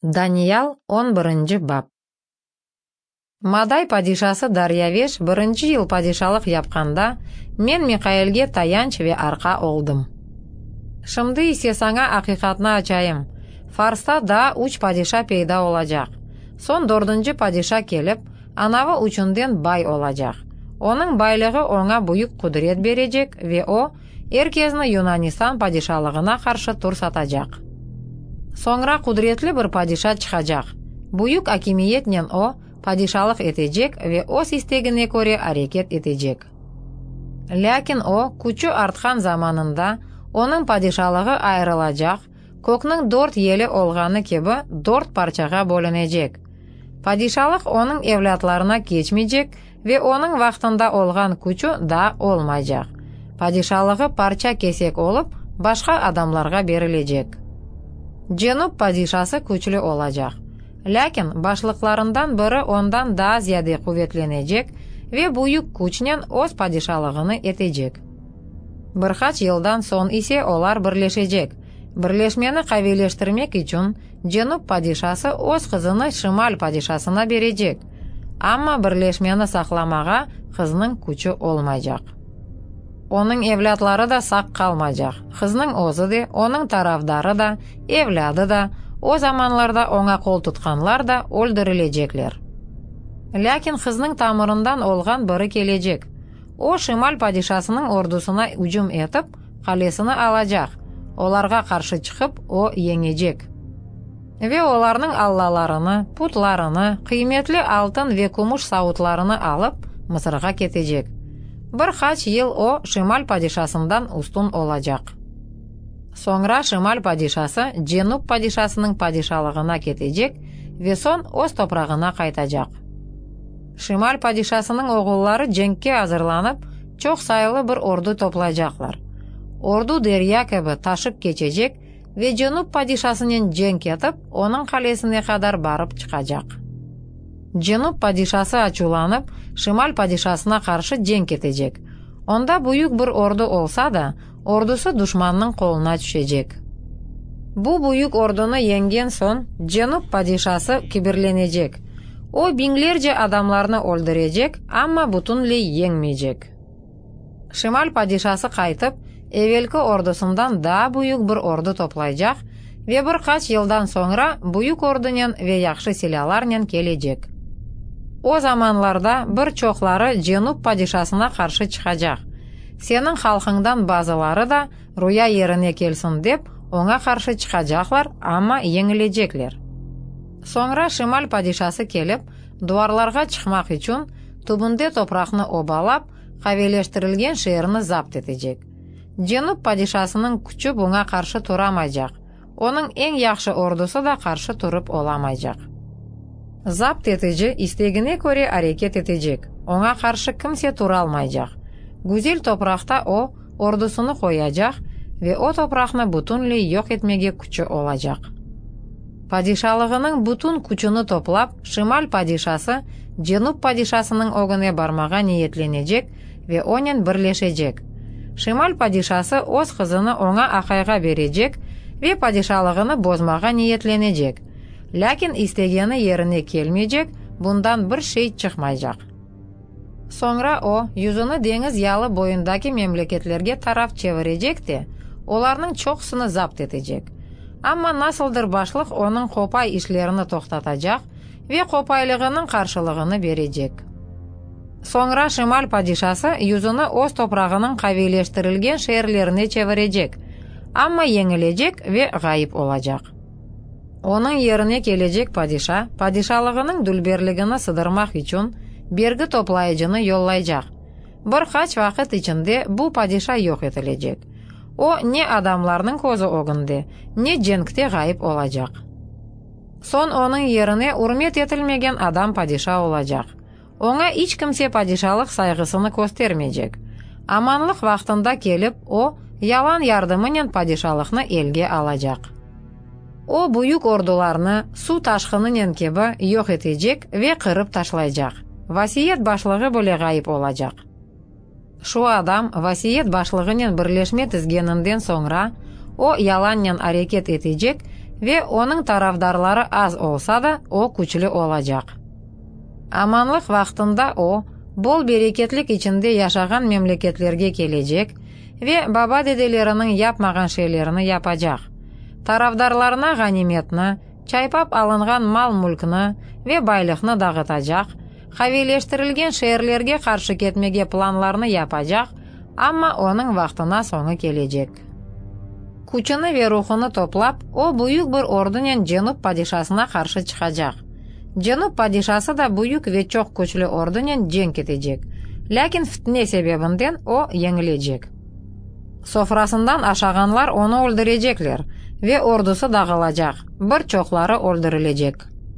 Даниял 11 бап. Мадай падишасы Дарьявеш 1 ел падишалық япқанда, мен Михаэлге таянч ве арқа олдым. Шымды исе саңа ақиқатна ачайым. Фарста да уч падиша пейда олажақ. Сон 4 падиша келіп, анавы учунден бай олажақ. Оның байлығы оңа бұйық құдырет бережек ве о, еркезні Юнанистан падишалығына қаршы тур сатажақ. Соңра құдіретлі бір падиша чықажақ. Бұйық акимиетнен о, падишалық етежек ве о систегіне көре әрекет етежек. Ләкин о, күчі артқан заманында, оның падишалығы айрылажақ, көкнің 4 елі олғаны кебі 4 парчаға бөлінежек. Падишалық оның евлятларына кечмейжек ве оның вақтында олған күчі да олмайжақ. Падишалығы парча кесек олып, башқа адамларға берілежек. Женуб падишасы күчлі олажақ. Ләкин башлықларындан бірі ондан да зияде куветленежек ве бұйық күчнен оз падишалығыны етежек. Бірқач елдан сон исе олар бірлешежек. Бірлешмені қавелештірмек үшін Женуб падишасы оз қызыны Шымал падишасына бережек. Амма бірлешмені сақламаға қызның күчі олмайжақ. Оның евлятлары да сақ қалмайжақ. Қызның озы де, оның тарафдары да, евляды да, о заманларда оңа қол тұтқанлар да өлдірілежеклер. Ләкин қызның тамырындан олған бірі кележек. О Шымал падишасының ордусына үжім етіп, қалесіні алажақ. Оларға қаршы чықып, о еңежек. Ве оларның аллаларыны, путларыны, қиметлі алтын ве күміш сауытларыны алып, Мысырға кетежек. Бірқач ел о Шымал падишасындан устун олажақ. Соңра Шымал падишасы Женуб падишасының падишалығына кетежек ве сон оз топрағына қайтажақ. Шымал падишасының оғыллары женкке азырланып, чоқ сайлы бір орду топлайжақлар. Орду дерия кебі ташып кечежек ве Женуб падишасының женк етіп, оның қалесіне қадар барып чықажақ. Женуб падишасы ачуланып, Шымал падишасына қаршы женк етежек. Онда бұйық бір орду олса да, ордусы душманның қолына түшежек. Бұ бұйық ордуны енген сон, Женуб падишасы киберленежек. О бинглерже адамларны өлдірежек, амма бұтынле еңмежек. Шымал падишасы қайтып, евелкі ордусындан да бұйық бір орду топлайжақ, ве бірқач елдан соңра бұйық ордунен ве яқшы силяларнен кележек. О заманларда бір чоқлары Женуб падишасына қаршы чықажақ. Сенің халқыңдан базылары да руя еріне келсін деп, оңа қаршы чықажақлар, амма еңілежеклер. Соңра Шымал падишасы келіп, дуарларға чықмақ үшін түбінде топрақны обалап, қавелештірілген шеріні запт етежек. Женуб падишасының күчі бұңа қаршы тұрамайжақ. Оның ең яқшы ордусы да қаршы тұрып оламайжақ. Запт етежі истегіне көре әрекет етежек. Оңа қаршы кімсе тұра алмайжақ. Гүзел топрақта о ордусыны қояжақ ве о топрақны бұтынле йоқ етмеге күчі олажақ. Падишалығының бұтын күчіні топлап, Шымал падишасы Женуб падишасының оғыне бармаға ниетленежек ве онен бірлешежек. Шымал падишасы оз қызыны оңа ақайға бережек ве падишалығыны бозмаға ниетленежек. Ләкин истегені еріне келмейжек, бұндан бір шей чықмайжақ. Соңра о, юзыны деңіз ялы бойындаки мемлекетлерге тараф чевережек те, оларның чоқсыны запт етежек. Амма насылдыр башлық оның қопай ішлеріні тоқтатажақ ве қопайлығының қаршылығыны бережек. Соңра Шымал падишасы юзыны оз топрағының қавелештірілген шерлеріне чевережек, амма еңілежек ве ғайып олажақ. Оның еріне кележек падиша, падишалығының дүлберлігіні сыдырмақ үшін бергі топлайыжыны йоллайжақ. Бірқач вақыт ішінде бұл падиша йоқ етілежек. О не адамларның көзі оғынды, не женкте ғайып олажақ. Сон оның еріне урмет етілмеген адам падиша олажақ. Оңа іч кімсе падишалық сайғысыны көстермейжек. Аманлық вақтында келіп, о ялан ярдымынен падишалықны елге алажақ. О бұйық ордуларны су ташқынынен кебі йоқ етежек ве қырып ташлайжақ. Васиет башлығы бөле ғайып олажақ. Шу адам васиет башлығынен бірлешме тізгенінден соңра, о яланнен әрекет етежек ve onun tarafdarları az olsa da o güçlü olacak. Amanlık vaktinde o, bol bereketlik içinde yaşayan memleketlerge gelecek ve baba dedelerinin yapmagan şeylerini yapacak. Tarafdarlarına ganimetini, çaypap alıngan mal mülkini ve baylıkını dağıtacak, haveleştirilgen şehirlerge karşı ketmege planlarını yapacak, ama onun vaktına sonu gelecek. Kuçunu ve ruhunu toplap, o büyük bir orduyla Cenup padişasına karşı çıkacak. Cenup padişası da büyük ve çok güçlü orduyla cenk edecek. Lakin fitne sebebinden o yenilecek. Sofrasından aşağanlar onu öldürecekler ve ordusu dağılacak. Birçokları öldürülecek.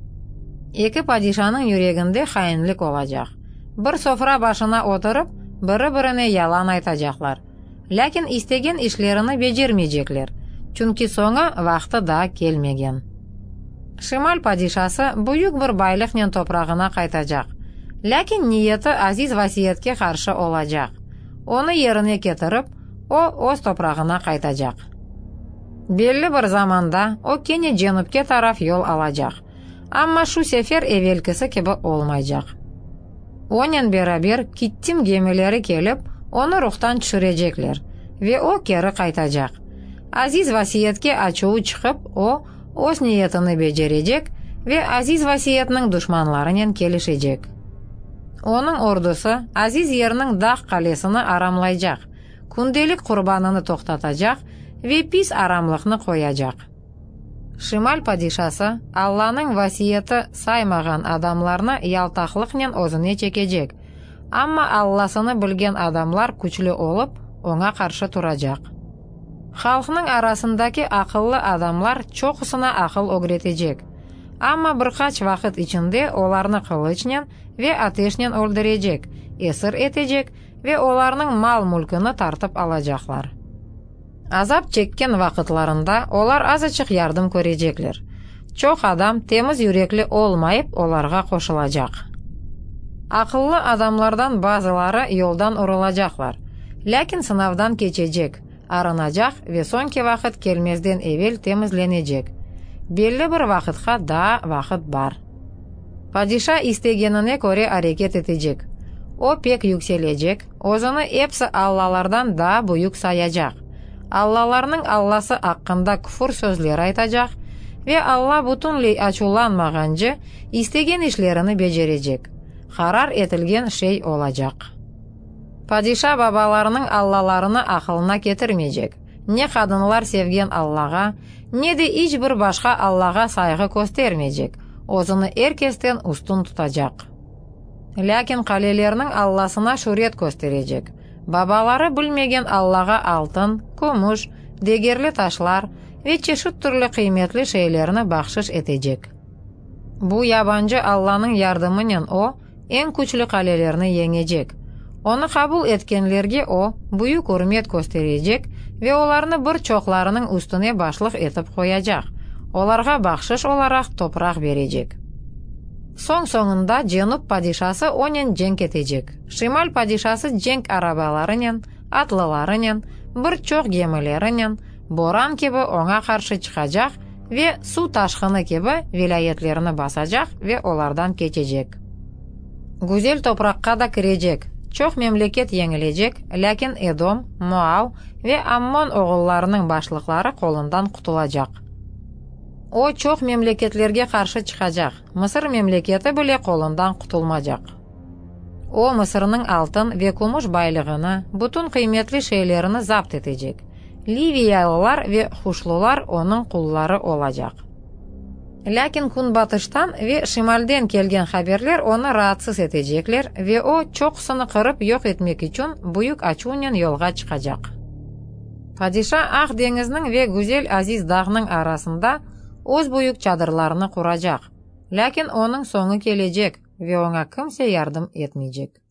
İki padişanın yüreğinde hainlik olacak. Bir sofra başına oturup biri-birine yalan aytacaklar. Lakin istegen işlerini becermeyecekler. Çünkü sonu vakti da gelmegen. Şimal padişası büyük bir baylıkla toprağına kaytacak. Lakin niyeti aziz vasiyetke karşı olacak. Onu yerine getirip o öz toprağına kaytacak. Belli bir zamanda o gene Cenupke taraf yol alacak. Ama şu sefer evvelkisi gibi olmayacak. Onunla beraber Kittim gemileri gelip onu ruhtan düşürecekler ve o geri kaytacak. Aziz vasiyetke açığı çıkıp o öz niyetini becerecek ve aziz vasiyetinin düşmanlarıyla gelişecek. Onun ordusu aziz yerinin dağ kalesini aramlayacak, kundelik kurbanını toktatacak ve pis aramlıkını koyacak. Şimal padişası Allah'ın vasiyeti saymagan adamlarını yaltaklıkla özüne çekecek. Ama Allah'ını bilgen adamlar güçlü olup ona karşı duracak. Halkının arasındaki akıllı adamlar çoğusuna akıl öğretecek. Ama birkaç vakit içinde onlarını kılıçla ve ateşle öldürecek, esir edecek ve onların mal mülkünü tartıp alacaklar. Azap çekken vakitlarında onlar azıcık yardım görecekler. Çok adam temiz yürekli olmayıp onlarga koşulacak. Akıllı adamlardan bazıları yoldan urulacaklar. Lakin sınavdan geçecek, arınacak ve sonki vakit gelmezden evvel temizlenecek. Belli bir vakitka da vakit var. Padişah istegenine göre hareket edecek. O pek yükselecek, özünü hepsi Allah'lardan daha büyük sayacak. Allah'larının Allah'sı hakkında küfür sözleri aytacak ve Allah bütünlüğü açılanmağınca istegen işlerini becerecek. Karar etilgen şey olacak. Padişah babalarının Allah'larını akılına getirmeyecek. Ne kadınlar sevgen Allah'a, ne de hiçbir başka Allah'a saygı göstermeyecek. Özünü herkesten üstün tutacak. Lakin kalelerinin Allah'sına şüret gösterecek. Babaları bilmegen Allah'a altın, kumuş, degerli taşlar ve çeşit türlü kıymetli şeylerini bahşiş edecek. Bu yabancı Allah'ın yardımıyla o en güçlü kalelerini yenecek. Onu kabul etkenlerge o büyük hürmet gösterecek ve onlarını birçoklarının üstüne başlık etip koyacak. Onlarga bahşiş olarak toprak verecek. Sonunda Cenup padişası onun cenk edecek. Şimal padişası cenk arabalarıyla, atlılarıyla, birçok gemileriyle, boran gibi ona karşı çıkacak ve su taşkını gibi vilayetlerini basacak ve onlardan geçecek. Güzel toprakka da girecek. Çok memleket yenilecek, lakin Edom, Moav ve Ammon oğullarının başlıkları kolundan kurtulacak. O çok memleketlerge karşı çıkacak. Mısır memleketi bile kolundan kurtulmayacak. O Mısır'ın altın ve kumuş baylığını, bütün kıymetli şeylerini zapt edecek. Livyalılar ve Huşlular onun kulları olacak. Lakin kunbatıştan ve şimalden gelgen haberler onu rahatsız edecekler ve o çoğusunu kırıp yok etmek için büyük açığıyla yolga çıkacak. Padişah Akdeniz'nin ve güzel aziz dağının arasında öz büyük çadırlarını kuracak. Lakin onun sonu gelecek ve ona kimse yardım etmeyecek.